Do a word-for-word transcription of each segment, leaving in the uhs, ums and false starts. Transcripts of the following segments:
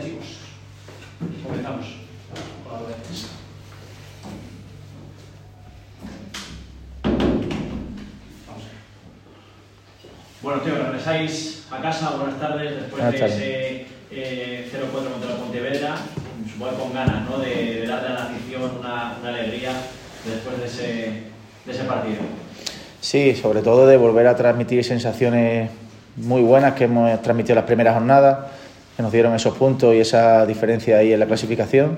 defensivos. Comenzamos. Vamos. Bueno, tío, regresáis a casa, buenas tardes, después buenas tardes. de ese eh, cero cuatro contra la Pontevedra, supongo con ganas, ¿no?, de, de darle a la afición una, una alegría después de ese, de ese partido. Sí, sobre todo de volver a transmitir sensaciones muy buenas que hemos transmitido las primeras jornadas, que nos dieron esos puntos y esa diferencia ahí en la clasificación.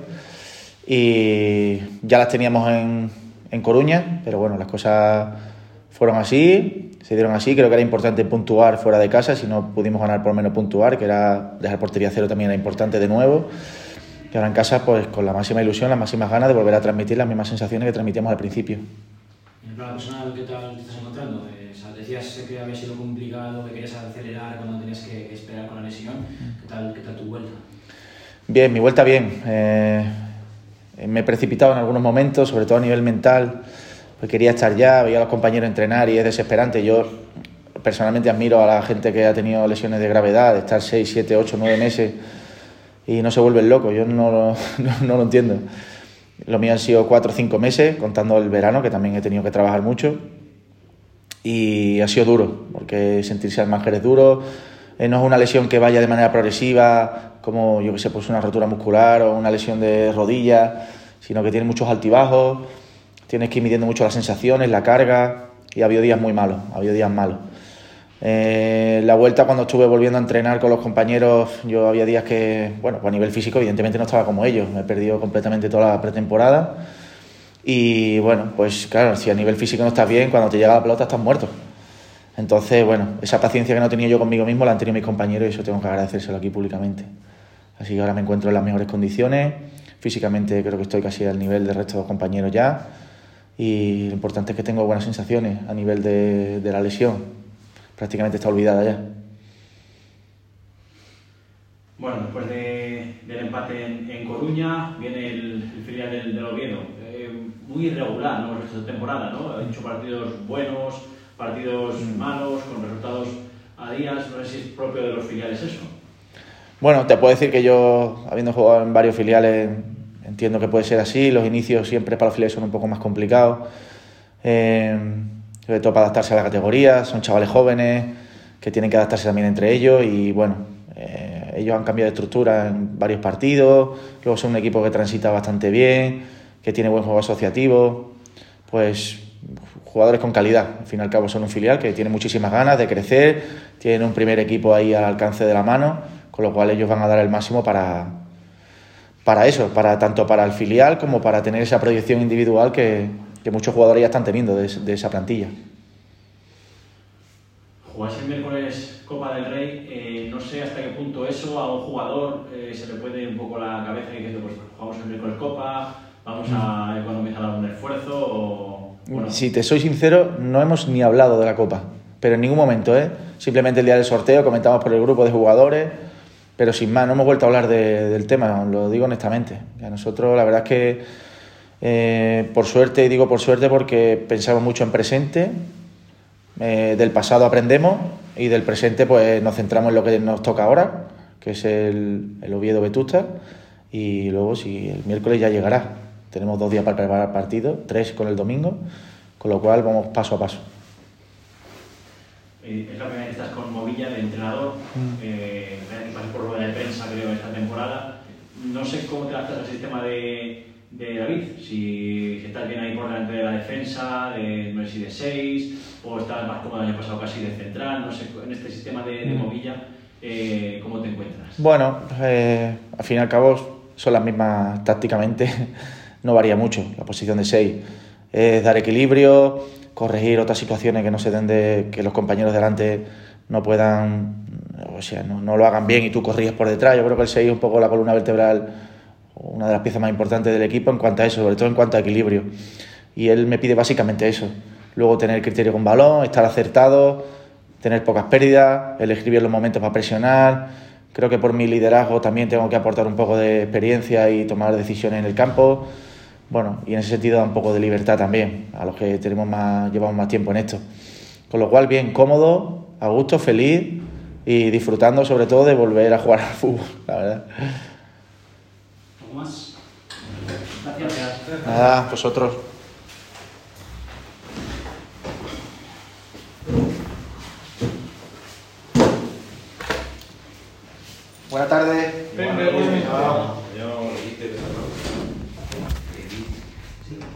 Y ya las teníamos en, en Coruña, pero bueno, las cosas fueron así, se dieron así. Creo que era importante puntuar fuera de casa, si no pudimos ganar por lo menos puntuar, que era dejar portería cero también era importante de nuevo. Y ahora en casa, pues con la máxima ilusión, las máximas ganas de volver a transmitir las mismas sensaciones que transmitíamos al principio. En el plano personal, ¿qué tal te estás encontrando? Eh, o sea, decías que había sido complicado, que querías acelerar cuando tenías que, que esperar con la lesión. ¿Qué tal, qué tal tu vuelta? Bien, mi vuelta bien. Eh, me he precipitado en algunos momentos, sobre todo a nivel mental, pues quería estar ya, veía a los compañeros entrenar y es desesperante. Yo personalmente admiro a la gente que ha tenido lesiones de gravedad, de estar seis, siete, ocho, nueve meses y no se vuelven locos. Yo no lo, no, no lo entiendo. Lo mío han sido cuatro o cinco meses, contando el verano, que también he tenido que trabajar mucho. Y ha sido duro, porque sentirse al margen es duro. Eh, no es una lesión que vaya de manera progresiva, como yo que sé, pues una rotura muscular o una lesión de rodilla, sino que tiene muchos altibajos, tienes que ir midiendo mucho las sensaciones, la carga, y ha habido días muy malos, ha habido días malos. Eh, la vuelta, cuando estuve volviendo a entrenar con los compañeros, yo había días que, bueno, pues a nivel físico evidentemente no estaba como ellos, me he perdido completamente toda la pretemporada y bueno, pues claro, si a nivel físico no estás bien, cuando te llega la pelota estás muerto. Entonces, bueno, esa paciencia que no tenía yo conmigo mismo la han tenido mis compañeros y eso tengo que agradecérselo aquí públicamente. Así que ahora me encuentro en las mejores condiciones, físicamente creo que estoy casi al nivel del resto de los compañeros ya y lo importante es que tengo buenas sensaciones a nivel de, de la lesión. Prácticamente está olvidada ya. Bueno, después de, del empate en, en Coruña, viene el, el filial del, del Oviedo. Eh, muy irregular, ¿no?, el resto de temporada, ¿no? Ha hecho partidos buenos, partidos mm. malos, con resultados a días. No sé si es propio de los filiales eso. Bueno, te puedo decir que yo, habiendo jugado en varios filiales, entiendo que puede ser así. Los inicios siempre para los filiales son un poco más complicados. Eh, sobre todo para adaptarse a la categoría, son chavales jóvenes que tienen que adaptarse también entre ellos y bueno, eh, ellos han cambiado de estructura en varios partidos, luego son un equipo que transita bastante bien, que tiene buen juego asociativo, pues jugadores con calidad, al fin y al cabo son un filial que tiene muchísimas ganas de crecer, tienen un primer equipo ahí al alcance de la mano, con lo cual ellos van a dar el máximo para, para eso, para tanto para el filial como para tener esa proyección individual que que muchos jugadores ya están teniendo de, de esa plantilla. Jugáis el miércoles Copa del Rey, eh, no sé hasta qué punto eso a un jugador eh, se le puede un poco la cabeza diciendo, pues jugamos el miércoles Copa, vamos a economizar algún esfuerzo o... Bueno. Si te soy sincero, no hemos ni hablado de la Copa, pero en ningún momento, ¿eh? Simplemente el día del sorteo comentamos por el grupo de jugadores, pero sin más, no hemos vuelto a hablar de, del tema, lo digo honestamente. A nosotros la verdad es que Eh, por suerte, y digo por suerte porque pensamos mucho en presente, eh, del pasado aprendemos y del presente pues nos centramos en lo que nos toca ahora, que es el, el Oviedo Vetusta, y luego si el miércoles ya llegará, tenemos dos días para preparar el partido, tres con el domingo, con lo cual vamos paso a paso. Eh, es la primera vez que estás con Movilla de entrenador, mm. eh, pasas por rueda de prensa creo esta temporada, no sé cómo te adaptas al sistema de de David, si, si estás bien ahí por delante de la defensa, de no sé si de seis, o estás más cómodo el año pasado casi de central, no sé, en este sistema de, de Movilla, eh, ¿cómo te encuentras? Bueno, eh, al fin y al cabo son las mismas tácticamente, no varía mucho la posición de seis, es dar equilibrio, corregir otras situaciones que no se den de que los compañeros delante no puedan, o sea, no, no lo hagan bien y tú corriges por detrás. Yo creo que el seis es un poco la columna vertebral, una de las piezas más importantes del equipo en cuanto a eso, sobre todo en cuanto a equilibrio. Y él me pide básicamente eso. Luego tener criterio con balón, estar acertado, tener pocas pérdidas, elegir bien los momentos para presionar. Creo que por mi liderazgo también tengo que aportar un poco de experiencia y tomar decisiones en el campo. Bueno, y en ese sentido da un poco de libertad también a los que tenemos más, llevamos más tiempo en esto. Con lo cual, bien, cómodo, a gusto, feliz y disfrutando sobre todo de volver a jugar al fútbol, la verdad. más. Gracias. Nada, vosotros. Buenas tardes. Venga, bueno. Yo lo dijiste de esa